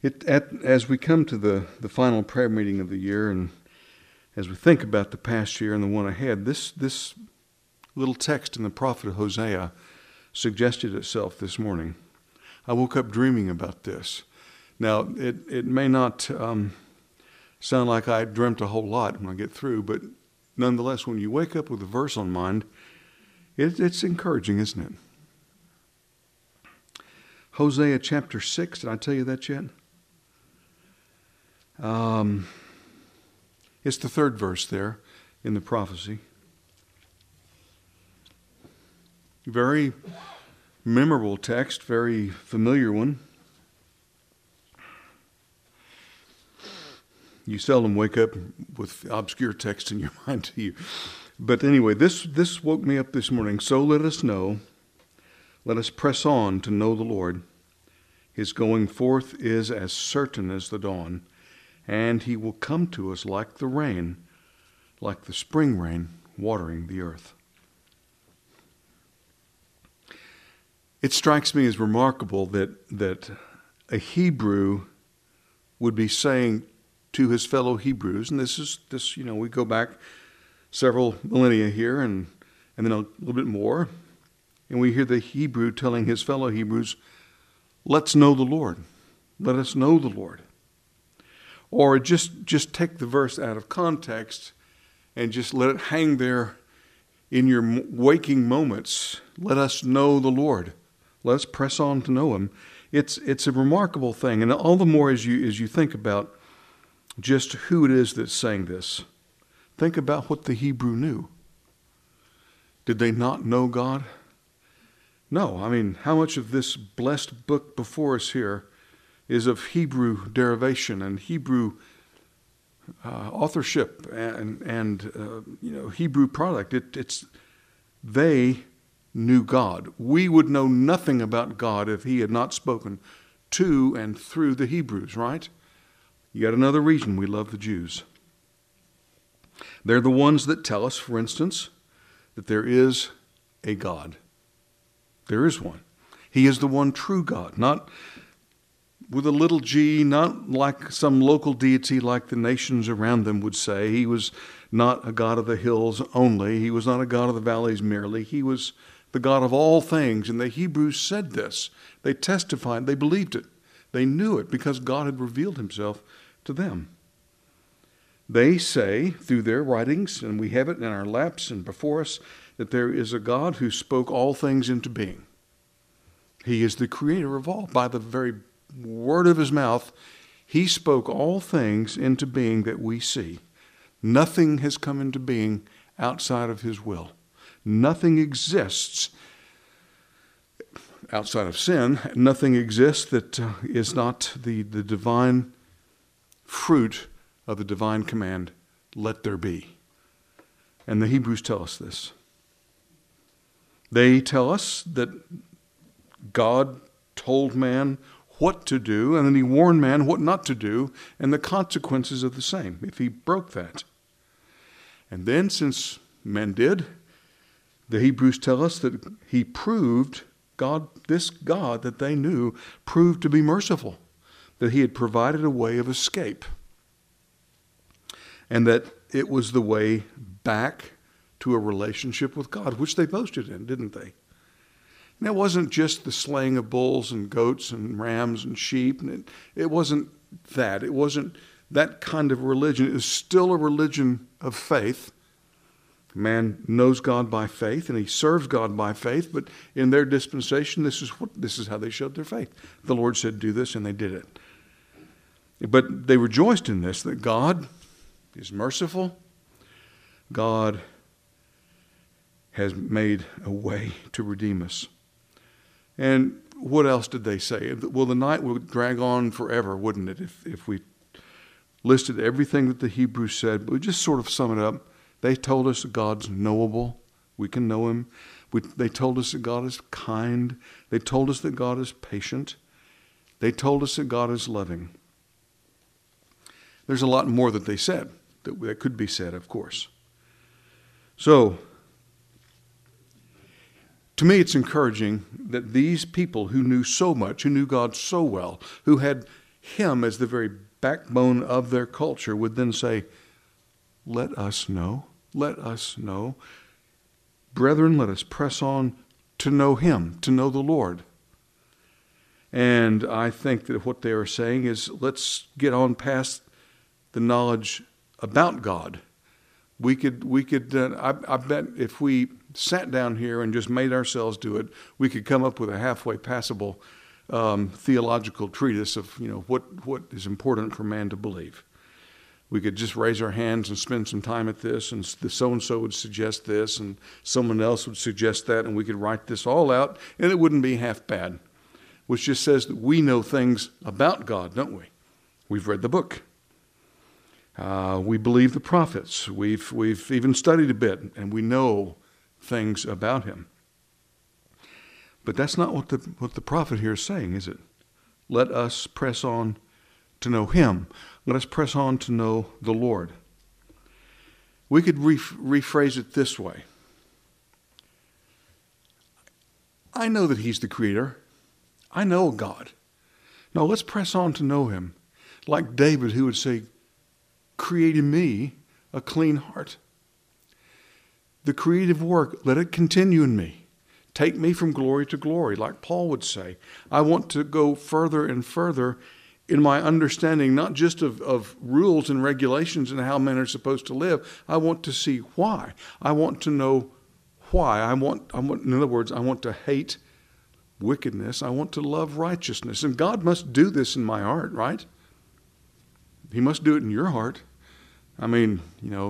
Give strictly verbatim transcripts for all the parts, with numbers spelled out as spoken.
It, at, as we come to the, the final prayer meeting of the year, and as we think about the past year and the one ahead, this, this little text in the prophet Hosea suggested itself this morning. I woke up dreaming about this. Now, it, it may not um, sound like I dreamt a whole lot when I get through, but nonetheless, when you wake up with a verse on mind, it, it's encouraging, isn't it? Hosea chapter six, did I tell you that yet? Um, it's the third verse there in the prophecy. Very memorable text, very familiar one. You seldom wake up with obscure text in your mind, do you? But anyway, this, this woke me up this morning. So let us know, let us press on to know the Lord. His going forth is as certain as the dawn, and he will come to us like the rain, like the spring rain watering the earth. It strikes me as remarkable that, that a Hebrew would be saying to his fellow Hebrews, and this is this, you know, we go back several millennia here and, and then a little bit more, and we hear the Hebrew telling his fellow Hebrews, let's know the Lord. Let us know the Lord. Or just, just take the verse out of context and just let it hang there in your waking moments. Let us know the Lord. Let's press on to know him. It's, it's a remarkable thing. And all the more as you, as you think about just who it is that's saying this, think about what the Hebrew knew. Did they not know God? No. I mean, how much of this blessed book before us here is of Hebrew derivation and Hebrew uh, authorship and, and uh, you know, Hebrew product? It, it's they knew God. We would know nothing about God if he had not spoken to and through the Hebrews, right? Yet another reason we love the Jews. They're the ones that tell us, for instance, that there is a God. There is one. He is the one true God, not with a little g, not like some local deity like the nations around them would say. He was not a God of the hills only. He was not a God of the valleys merely. He was the God of all things. And the Hebrews said this. They testified. They believed it. They knew it because God had revealed himself to them. They say through their writings, and we have it in our laps and before us, that there is a God who spoke all things into being. He is the creator of all. By the very word of his mouth, he spoke all things into being that we see. Nothing has come into being outside of his will. Nothing exists outside of sin. Nothing exists that uh, is not the, the divine fruit of the divine command, let there be. And the Hebrews tell us this. They tell us that God told man what to do, and then he warned man what not to do, and the consequences of the same if he broke that. And then, since men did, the Hebrews tell us that he proved, God, this God that they knew, proved to be merciful, that he had provided a way of escape, and that it was the way back to a relationship with God, which they boasted in, didn't they? And it wasn't just the slaying of bulls and goats and rams and sheep. And it, it wasn't that. It wasn't that kind of religion. It was still a religion of faith. Man knows God by faith, and he serves God by faith. But in their dispensation, this is what this is how they showed their faith. The Lord said, "Do this," and they did it. But they rejoiced in this, that God is merciful. God has made a way to redeem us. And what else did they say? Well, the night would drag on forever, wouldn't it, if, if we listed everything that the Hebrews said. But we just sort of sum it up. They told us that God's knowable. We can know him. We, they told us that God is kind. They told us that God is patient. They told us that God is loving. There's a lot more that they said, that, that could be said, of course. So, to me, it's encouraging that these people who knew so much, who knew God so well, who had him as the very backbone of their culture, would then say, let us know, let us know. Brethren, let us press on to know him, to know the Lord. And I think that what they are saying is, let's get on past the knowledge about God. We could, we could. Uh, I, I bet if we sat down here and just made ourselves do it, we could come up with a halfway passable um, theological treatise of, you know, what what is important for man to believe. We could just raise our hands and spend some time at this, and the so-and-so would suggest this, and someone else would suggest that, and we could write this all out, and it wouldn't be half bad. Which just says that we know things about God, don't we? We've read the book. Uh, we believe the prophets. We've we've even studied a bit, and we know things about him. But that's not what the what the prophet here is saying, is it? Let us press on to know him. Let us press on to know the Lord. We could re- rephrase it this way. I know that he's the creator. I know God. Now let's press on to know him. Like David, who would say, create in me a clean heart. The creative work, let it continue in me. Take me from glory to glory, like Paul would say. I want to go further and further in my understanding, not just of, of rules and regulations and how men are supposed to live. I want to see why. I want to know why. I want, I want, in other words, I want to hate wickedness. I want to love righteousness. And God must do this in my heart, right? He must do it in your heart. I mean, you know,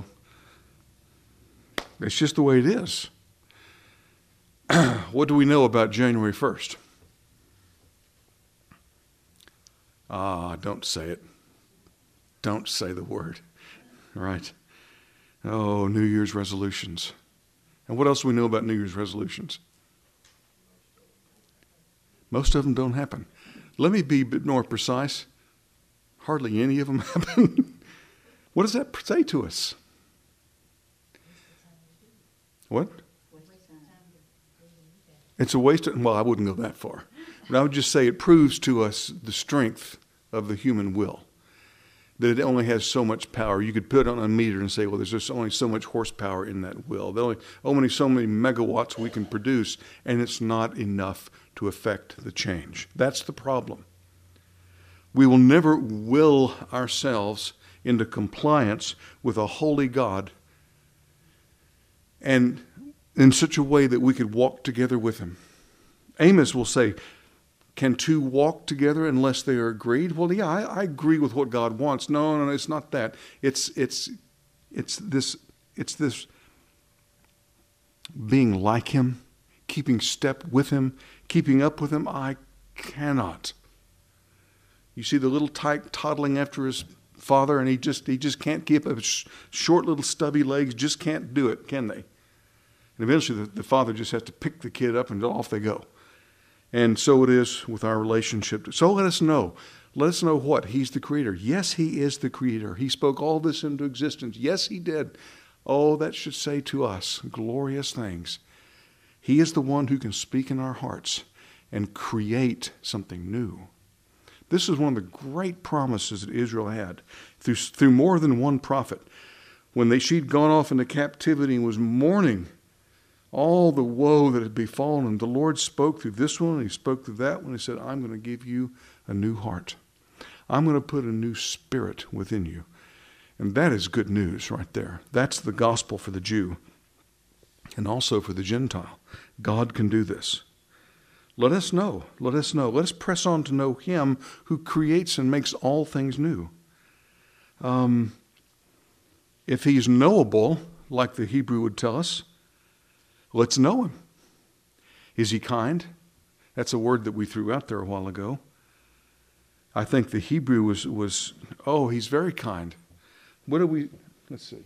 it's just the way it is. What do we know about January first? Ah, don't say it. Don't say the word. All right. Oh, New Year's resolutions. And what else do we know about New Year's resolutions? Most of them don't happen. Let me be a bit more precise. Hardly any of them happen. What does that say to us? What? It's a waste of, well, I wouldn't go that far. But I would just say it proves to us the strength of the human will. That it only has so much power. You could put it on a meter and say, well, there's just only so much horsepower in that will. There's only, only so many megawatts we can produce, and it's not enough to affect the change. That's the problem. We will never will ourselves into compliance with a holy God and in such a way that we could walk together with him. Amos will say, can two walk together unless they are agreed? Well, yeah, I, I agree with what God wants. No, no, no, it's not that. It's it's it's this it's this being like him, keeping step with him, keeping up with him. I cannot. You see the little tyke toddling after his father, and he just he just can't keep up. His short little stubby legs just can't do it, can they? And eventually the, the father just has to pick the kid up and off they go. And so it is with our relationship. So let us know. Let us know what? He's the creator. Yes, he is the creator. He spoke all this into existence. Yes, he did. Oh, that should say to us glorious things. He is the one who can speak in our hearts and create something new. This is one of the great promises that Israel had through, through more than one prophet. When they, she'd gone off into captivity and was mourning all the woe that had befallen him, the Lord spoke through this one, and he spoke through that one. He said, I'm going to give you a new heart. I'm going to put a new spirit within you. And that is good news right there. That's the gospel for the Jew and also for the Gentile. God can do this. Let us know. Let us know. Let us press on to know him who creates and makes all things new. Um, if he's knowable, like the Hebrew would tell us, let's know him. Is he kind? That's a word that we threw out there a while ago. I think the Hebrew was, was oh, he's very kind. What do we, let's see.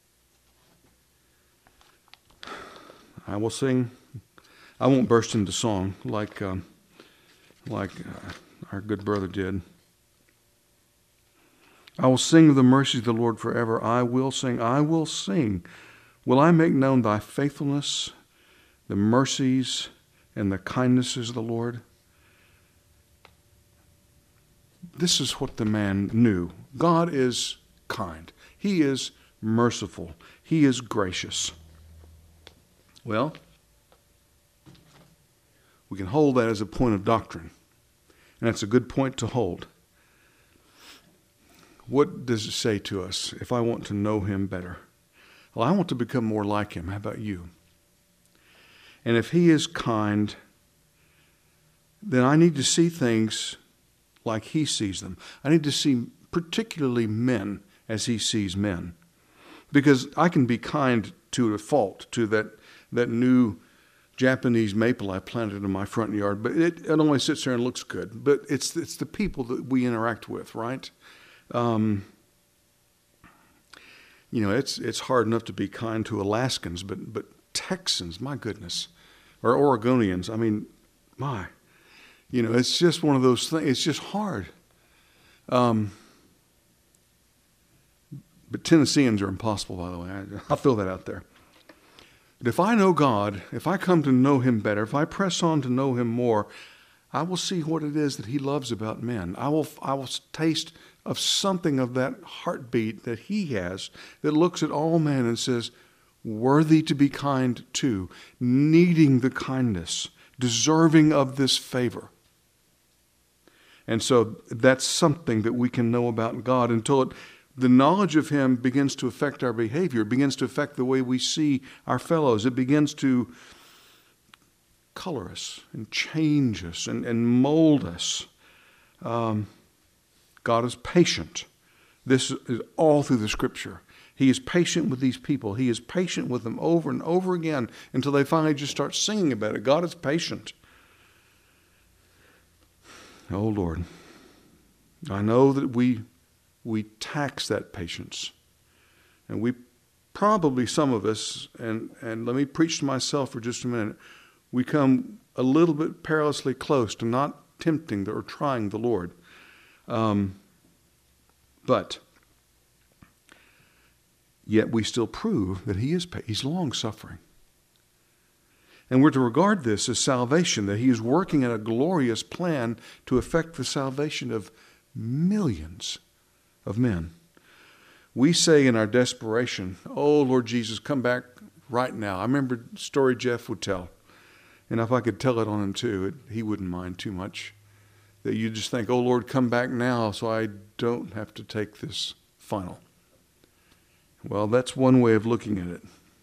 I will sing, I won't burst into song like, um, like uh, our good brother did. I will sing of the mercies of the Lord forever. I will sing, I will sing. Will I make known thy faithfulness, the mercies and the kindnesses of the Lord? this is what the man knew. God is kind. He is merciful. He is gracious. Well, we can hold that as a point of doctrine. And that's a good point to hold. What does it say to us if I want to know him better? Well, I want to become more like him. How about you? And if he is kind, then I need to see things like he sees them. I need to see particularly men as he sees men. Because I can be kind to a fault to that, that new Japanese maple I planted in my front yard, but it, it only sits there and looks good. But it's it's the people that we interact with, right? Um, you know, it's it's hard enough to be kind to Alaskans, but but Texans, my goodness, or Oregonians, I mean, my, you know, it's just one of those things. It's just hard. Um, but Tennesseans are impossible, by the way. I, I'll throw that out there. But if I know God, if I come to know him better, if I press on to know him more, I will see what it is that he loves about men. I will I will taste of something of that heartbeat that he has that looks at all men and says, worthy to be kind to, needing the kindness, deserving of this favor. And so that's something that we can know about God until it the knowledge of him begins to affect our behavior. It begins to affect the way we see our fellows. It begins to color us and change us and, and mold us. Um, God is patient. This is all through the Scripture. He is patient with these people. He is patient with them over and over again until they finally just start singing about it. God is patient. Oh, Lord, I know that we... we tax that patience. And we probably, some of us, and, and let me preach to myself for just a minute, we come a little bit perilously close to not tempting or trying the Lord. Um, but yet we still prove that he is he's long-suffering. And we're to regard this as salvation, that he is working in a glorious plan to effect the salvation of millions of men. We say in our desperation, oh, Lord Jesus, come back right now. I remember a story Jeff would tell. And if I could tell it on him too, it, he wouldn't mind too much. That you just think, oh, Lord, come back now so I don't have to take this final. Well, that's one way of looking at it.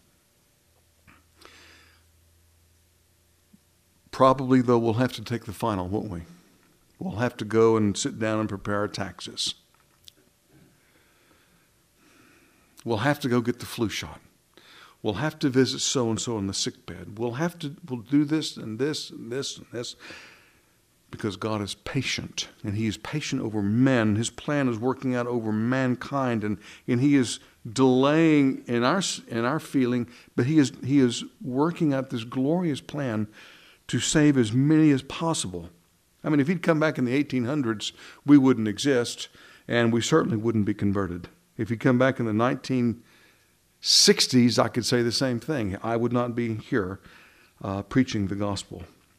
Probably, though, we'll have to take the final, won't we? We'll have to go and sit down and prepare our taxes. We'll have to go get the flu shot. We'll have to visit so-and-so in the sick bed. We'll have to, we'll do this and this and this and this because God is patient, and he is patient over men. His plan is working out over mankind, and, and he is delaying in our, in our feeling, but he is, he is working out this glorious plan to save as many as possible. I mean, if he'd come back in the eighteen hundreds, we wouldn't exist, and we certainly wouldn't be converted. If he'd come back in the nineteen sixties, I could say the same thing. I would not be here uh, preaching the gospel.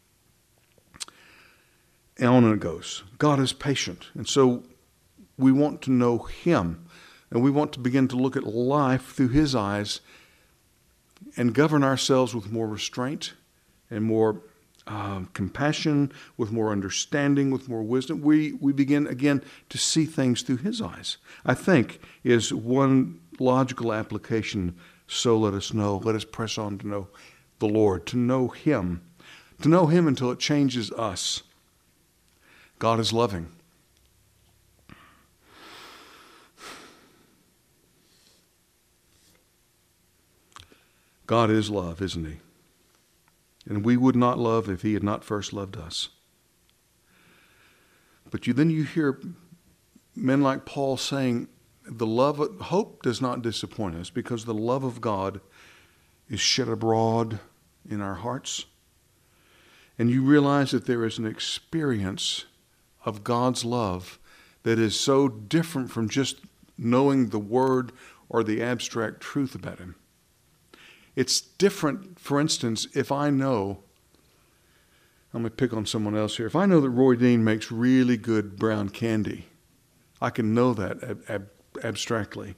And on it goes. God is patient. And so we want to know him. And we want to begin to look at life through his eyes and govern ourselves with more restraint and more uh, compassion, with more understanding, with more wisdom. We, we begin, again, to see things through his eyes. I think is one logical application. So let us know. Let us press on to know the Lord, to know him. To know him until it changes us. God is loving. God is love, isn't he? And we would not love if he had not first loved us. But you then you hear men like Paul saying, the love of, hope does not disappoint us because the love of God is shed abroad in our hearts. And you realize that there is an experience of God's love that is so different from just knowing the word or the abstract truth about him. It's different, for instance, if I know, I'm going to pick on someone else here. If I know that Roy Dean makes really good brown candy, I can know that ab- ab- abstractly.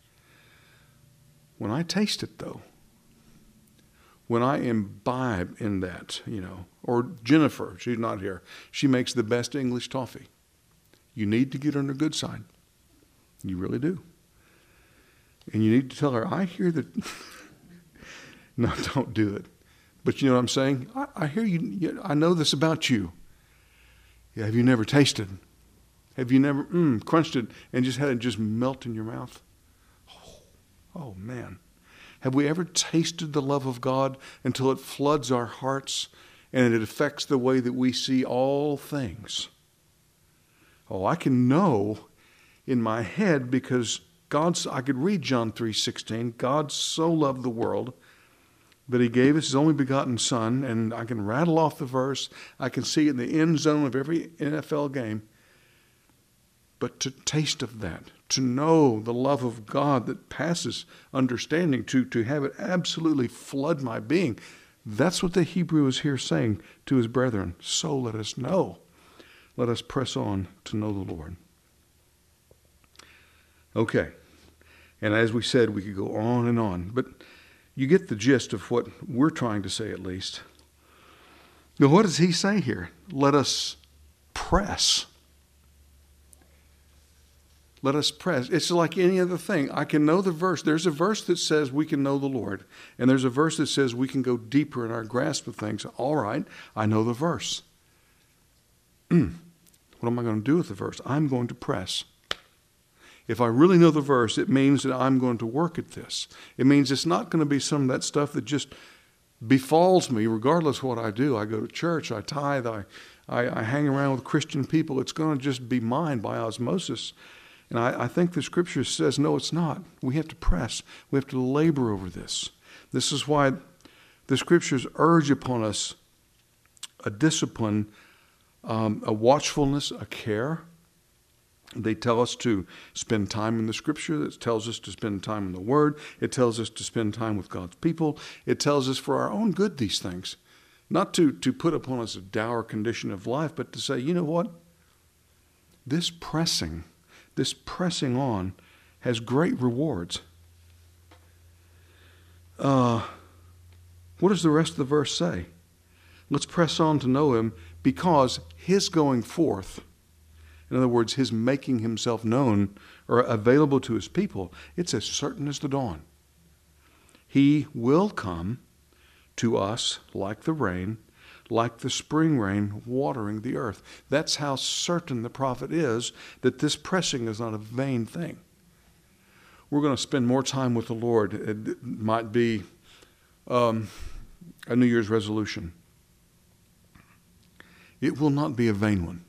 When I taste it, though, when I imbibe in that, you know, or Jennifer, she's not here, she makes the best English toffee. You need to get her on the good side. You really do. And you need to tell her, I hear that. No, don't do it. But you know what I'm saying? I, I hear you. I know this about you. Yeah, have you never tasted? Have you never mm, crunched it and just had it just melt in your mouth? Oh, oh, man. Have we ever tasted the love of God until it floods our hearts and it affects the way that we see all things? Oh, I can know in my head because God's, I could read John three sixteen. God so loved the world that he gave us his only begotten son, and I can rattle off the verse. I can see it in the end zone of every N F L game. But to taste of that, to know the love of God that passes understanding, to, to have it absolutely flood my being, that's what the Hebrew is here saying to his brethren. So let us know. Let us press on to know the Lord. Okay. And as we said, we could go on and on, but you get the gist of what we're trying to say at least. Now, what does he say here? Let us press. Let us press. It's like any other thing. I can know the verse. There's a verse that says we can know the Lord, and there's a verse that says we can go deeper in our grasp of things. All right, I know the verse. What am I going to do with the verse? I'm going to press. If I really know the verse, it means that I'm going to work at this. It means it's not going to be some of that stuff that just befalls me regardless of what I do. I go to church, I tithe, I, I, I hang around with Christian people. It's going to just be mine by osmosis. And I, I think the Scripture says, no, it's not. We have to press. We have to labor over this. This is why the Scriptures urge upon us a discipline, um, a watchfulness, a care. They tell us to spend time in the Scripture. It tells us to spend time in the Word. It tells us to spend time with God's people. It tells us for our own good these things. Not to, to put upon us a dour condition of life, but to say, you know what? This pressing, this pressing on has great rewards. Uh, what does the rest of the verse say? Let's press on to know him because his going forth, in other words, his making himself known or available to his people, it's as certain as the dawn. He will come to us like the rain, like the spring rain watering the earth. That's how certain the prophet is that this pressing is not a vain thing. We're going to spend more time with the Lord. It might be um, a New Year's resolution. It will not be a vain one.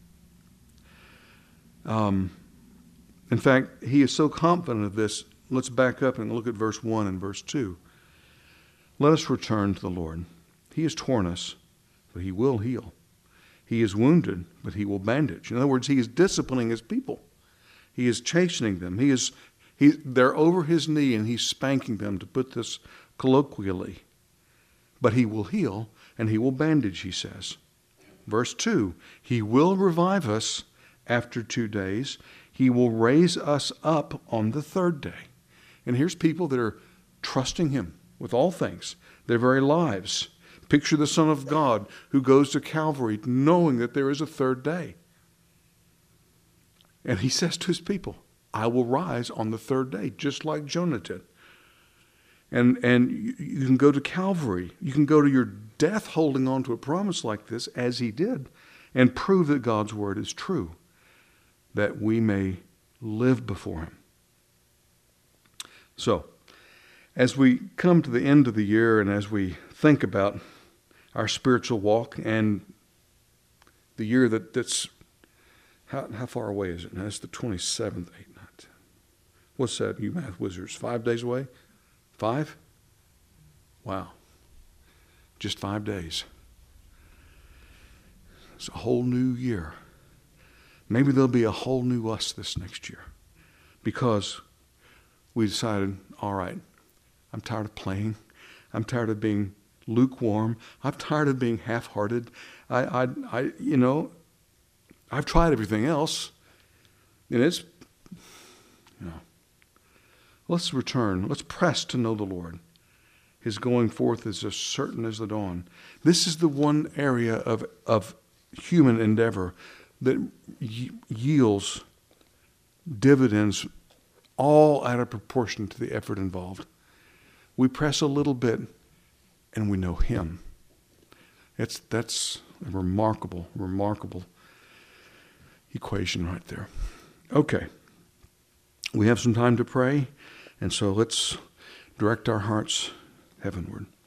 Um, in fact, he is so confident of this. Let's back up and look at verse one and verse two. Let us return to the Lord. He has torn us, but he will heal. He is wounded, but he will bandage. In other words, he is disciplining his people. He is chastening them. He is, he, they're over his knee and he's spanking them, to put this colloquially. But he will heal and he will bandage, he says. Verse two, he will revive us after two days. He will raise us up on the third day. And here's people that are trusting him with all things, their very lives. Picture the Son of God who goes to Calvary knowing that there is a third day. And he says to his people, I will rise on the third day, just like Jonah did. And, and you, you can go to Calvary. You can go to your death holding on to a promise like this, as he did, and prove that God's word is true, that we may live before him. So, as we come to the end of the year and as we think about our spiritual walk and the year that, that's, how, how far away is it now? It's the twenty-seventh, eight, nine, ten. What's that, you math wizards? Five days away? Five? Wow. Just five days. It's a whole new year. Maybe there'll be a whole new us this next year because we decided, all right, I'm tired of playing. I'm tired of being lukewarm. I'm tired of being half-hearted. I, I, I, you know, I've tried everything else, and it's, you know, let's return. Let's press to know the Lord. His going forth is as certain as the dawn. This is the one area of, of human endeavor that y- yields dividends all out of proportion to the effort involved. We press a little bit and we know him. It's, that's a remarkable, remarkable equation right there. Okay. We have some time to pray, and so let's direct our hearts heavenward.